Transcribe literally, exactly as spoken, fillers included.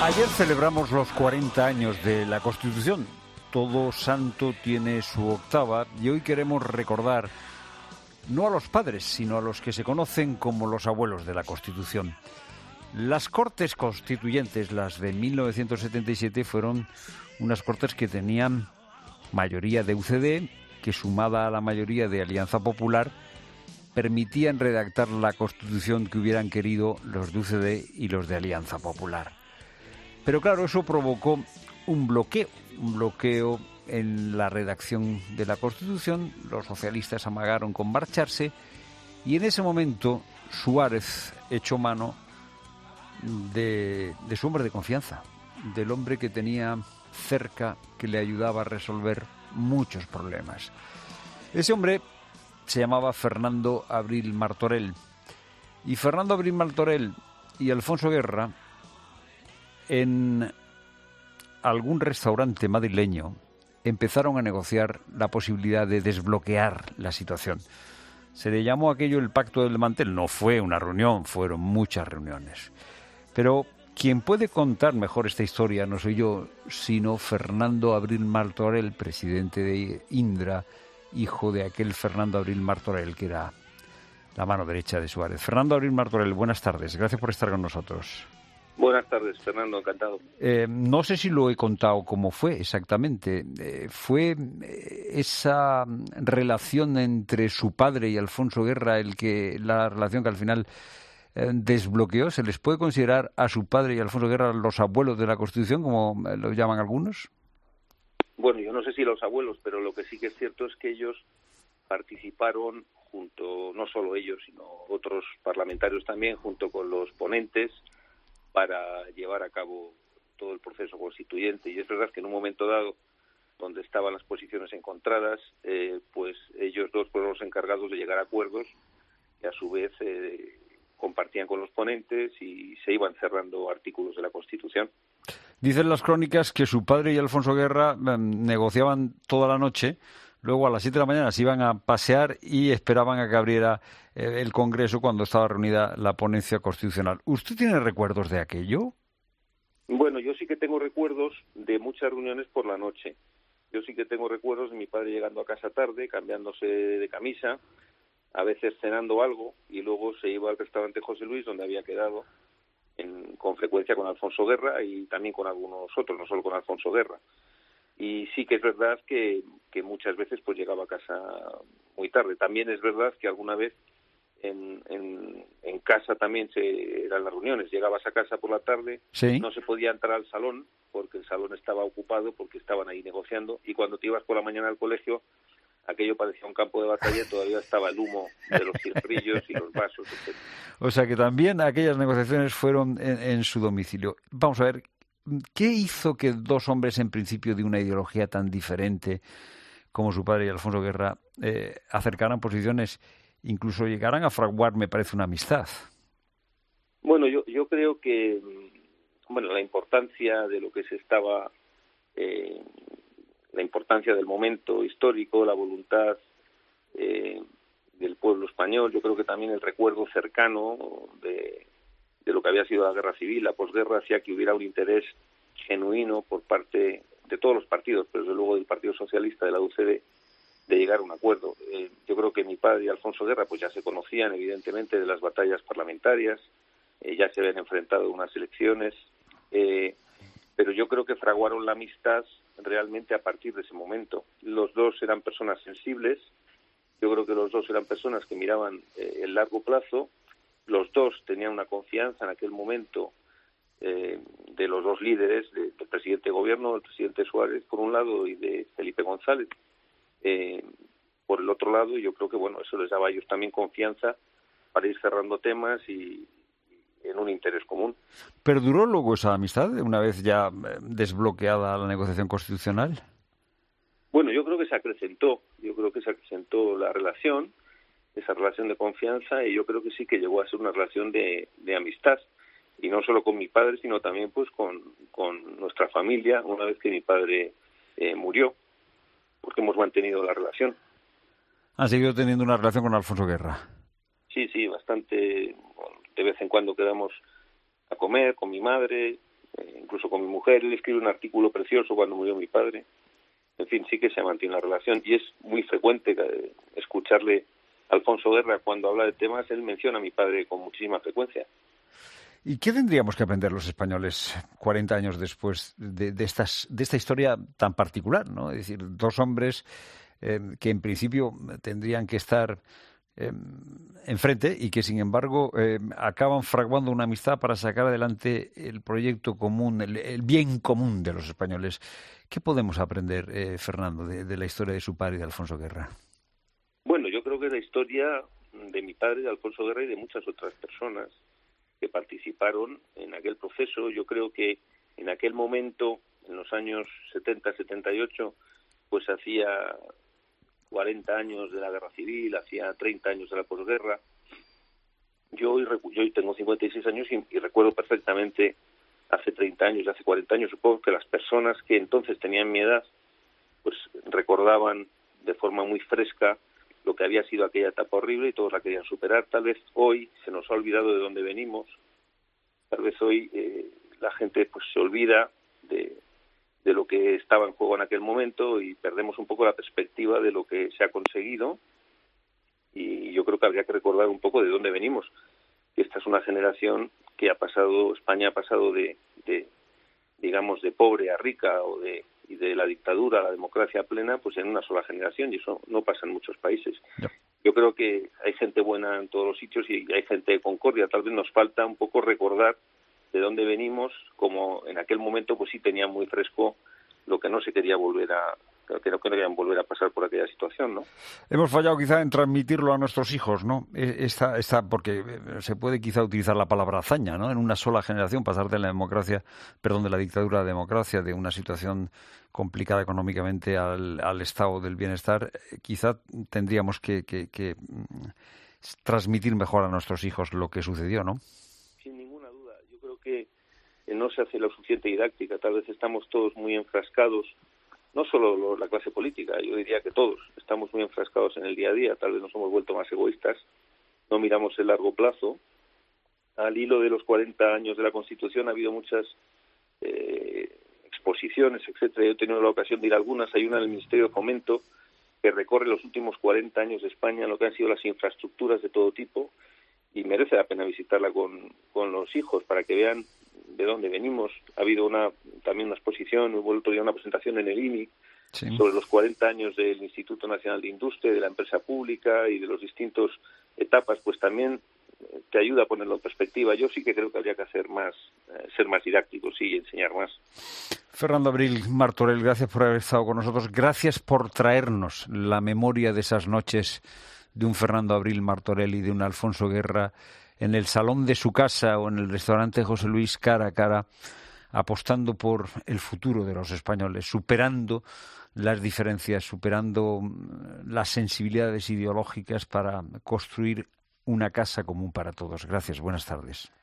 Ayer celebramos los cuarenta años de la Constitución. Todo santo tiene su octava y hoy queremos recordar no a los padres, sino a los que se conocen como los abuelos de la Constitución. Las Cortes Constituyentes, las de mil novecientos setenta y siete, fueron unas Cortes que tenían mayoría de U C D, que sumada a la mayoría de Alianza Popular, permitían redactar la Constitución que hubieran querido los de U C D y los de Alianza Popular. Pero claro, eso provocó un bloqueo, un bloqueo en la redacción de la Constitución. Los socialistas amagaron con marcharse y en ese momento Suárez echó mano de, de su hombre de confianza, del hombre que tenía cerca, que le ayudaba a resolver muchos problemas. Ese hombre se llamaba Fernando Abril Martorell. Y Fernando Abril Martorell y Alfonso Guerra, en algún restaurante madrileño, empezaron a negociar la posibilidad de desbloquear la situación. Se le llamó aquello el Pacto del Mantel. No fue una reunión, fueron muchas reuniones. Pero quien puede contar mejor esta historia no soy yo, sino Fernando Abril Martorell, presidente de Indra, hijo de aquel Fernando Abril Martorell que era la mano derecha de Suárez. Fernando Abril Martorell, buenas tardes. Gracias por estar con nosotros. Buenas tardes, Fernando, encantado. Eh, no sé si lo he contado cómo fue exactamente. Eh, ¿Fue eh, esa relación entre su padre y Alfonso Guerra el que la relación que al final eh, desbloqueó? ¿Se les puede considerar a su padre y a Alfonso Guerra los abuelos de la Constitución, como lo llaman algunos? Bueno, yo no sé si los abuelos, pero lo que sí que es cierto es que ellos participaron junto, no solo ellos, sino otros parlamentarios también, junto con los ponentes, para llevar a cabo todo el proceso constituyente. Y es verdad que en un momento dado, donde estaban las posiciones encontradas, eh, pues ellos dos fueron los encargados de llegar a acuerdos y a su vez eh, compartían con los ponentes y se iban cerrando artículos de la Constitución. Dicen las crónicas que su padre y Alfonso Guerra eh, negociaban toda la noche, luego a las siete de la mañana se iban a pasear y esperaban a que abriera eh, el Congreso cuando estaba reunida la ponencia constitucional. ¿Usted tiene recuerdos de aquello? Bueno, yo sí que tengo recuerdos de muchas reuniones por la noche. Yo sí que tengo recuerdos de mi padre llegando a casa tarde, cambiándose de camisa, a veces cenando algo, y luego se iba al restaurante José Luis, donde había quedado en, con frecuencia con Alfonso Guerra y también con algunos otros, no solo con Alfonso Guerra. Y sí que es verdad que, que muchas veces pues llegaba a casa muy tarde. También es verdad que alguna vez en, en, en casa también se eran las reuniones. Llegabas a casa por la tarde, ¿Sí? No se podía entrar al salón porque el salón estaba ocupado, porque estaban ahí negociando, y cuando te ibas por la mañana al colegio, aquello parecía un campo de batalla, todavía estaba el humo de los cigarrillos y los vasos, etcétera. O sea que también aquellas negociaciones fueron en, en su domicilio. Vamos a ver, ¿qué hizo que dos hombres en principio de una ideología tan diferente como su padre y Alfonso Guerra eh, acercaran posiciones, incluso llegaran a fraguar, me parece, una amistad? Bueno, yo, yo creo que bueno la importancia de lo que se estaba, eh, la importancia del momento histórico, la voluntad eh, del pueblo español, yo creo que también el recuerdo cercano de de lo que había sido la guerra civil, la posguerra, hacía que hubiera un interés genuino por parte de todos los partidos, pero desde luego del Partido Socialista, de la U C D, de llegar a un acuerdo. Eh, yo creo que mi padre y Alfonso Guerra pues ya se conocían, evidentemente, de las batallas parlamentarias, eh, ya se habían enfrentado en unas elecciones, eh, pero yo creo que fraguaron la amistad realmente a partir de ese momento. Los dos eran personas sensibles, yo creo que los dos eran personas que miraban eh, el largo plazo. Los dos tenían una confianza en aquel momento eh, de los dos líderes, de, del presidente de gobierno, del presidente Suárez, por un lado, y de Felipe González, eh, por el otro lado. Y yo creo que bueno, eso les daba a ellos también confianza para ir cerrando temas y, y en un interés común. ¿Perduró luego esa amistad una vez ya desbloqueada la negociación constitucional? Bueno, yo creo que se acrecentó, yo creo que se acrecentó la relación, esa relación de confianza, y yo creo que sí que llegó a ser una relación de, de amistad, y no solo con mi padre, sino también pues con, con nuestra familia, una vez que mi padre eh, murió, porque hemos mantenido la relación. ¿Han seguido teniendo una relación con Alfonso Guerra? Sí, sí, bastante. Bueno, de vez en cuando quedamos a comer con mi madre, eh, incluso con mi mujer. Él escribe un artículo precioso cuando murió mi padre. En fin, sí que se mantiene la relación y es muy frecuente escucharle a Alfonso Guerra cuando habla de temas. Él menciona a mi padre con muchísima frecuencia. ¿Y qué tendríamos que aprender los españoles cuarenta años después de, de, estas, de esta historia tan particular, ¿no? Es decir, dos hombres eh, que en principio tendrían que estar eh, enfrente y que sin embargo eh, acaban fraguando una amistad para sacar adelante el proyecto común, el, el bien común de los españoles. ¿Qué podemos aprender, eh, Fernando, de, de la historia de su padre y de Alfonso Guerra? Bueno, yo creo que la historia de mi padre, de Alfonso Guerra, y de muchas otras personas que participaron en aquel proceso. Yo creo que en aquel momento, en los años setenta, setenta y ocho, pues hacía cuarenta años de la Guerra Civil, hacía treinta años de la posguerra. Yo hoy, yo hoy tengo cincuenta y seis años y, y recuerdo perfectamente hace treinta años, hace cuarenta años, supongo que las personas que entonces tenían mi edad, pues recordaban de forma muy fresca lo que había sido aquella etapa horrible y todos la querían superar. Tal vez hoy se nos ha olvidado de dónde venimos, tal vez hoy eh, la gente pues se olvida de, de lo que estaba en juego en aquel momento y perdemos un poco la perspectiva de lo que se ha conseguido, y yo creo que habría que recordar un poco de dónde venimos. Esta es una generación que ha pasado, España ha pasado de, de digamos, de pobre a rica, o de y de la dictadura a la democracia plena, pues en una sola generación, y eso no pasa en muchos países. No. Yo creo que hay gente buena en todos los sitios y hay gente de concordia. Tal vez nos falta un poco recordar de dónde venimos, como en aquel momento pues sí tenía muy fresco lo que no se quería volver a que no querían volver a pasar por aquella situación, ¿no? Hemos fallado quizá en transmitirlo a nuestros hijos, ¿no? Esta, esta, porque se puede quizá utilizar la palabra hazaña, ¿no? En una sola generación pasar de la democracia, perdón, de la dictadura a la democracia, de una situación complicada económicamente al, al estado del bienestar, quizá tendríamos que, que, que transmitir mejor a nuestros hijos lo que sucedió, ¿no? Sin ninguna duda. Yo creo que no se hace la suficiente didáctica. Tal vez estamos todos muy enfrascados, no solo la clase política, yo diría que todos estamos muy enfrascados en el día a día. Tal vez nos hemos vuelto más egoístas, no miramos el largo plazo. Al hilo de los cuarenta años de la Constitución ha habido muchas eh, exposiciones, etcétera. Yo he tenido la ocasión de ir a algunas. Hay una del Ministerio de Fomento que recorre los últimos cuarenta años de España, lo que han sido las infraestructuras de todo tipo, y merece la pena visitarla con, con los hijos para que vean de dónde venimos. Ha habido una también una exposición, hubo el otro día una presentación en el I N I sí. sobre los cuarenta años del Instituto Nacional de Industria, de la empresa pública y de los distintos etapas, pues también te ayuda a ponerlo en perspectiva. Yo sí que creo que habría que hacer más, eh, ser más didácticos y enseñar más. Fernando Abril Martorell, gracias por haber estado con nosotros, gracias por traernos la memoria de esas noches de un Fernando Abril Martorell y de un Alfonso Guerra en el salón de su casa o en el restaurante José Luis, cara a cara, apostando por el futuro de los españoles, superando las diferencias, superando las sensibilidades ideológicas para construir una casa común para todos. Gracias, buenas tardes.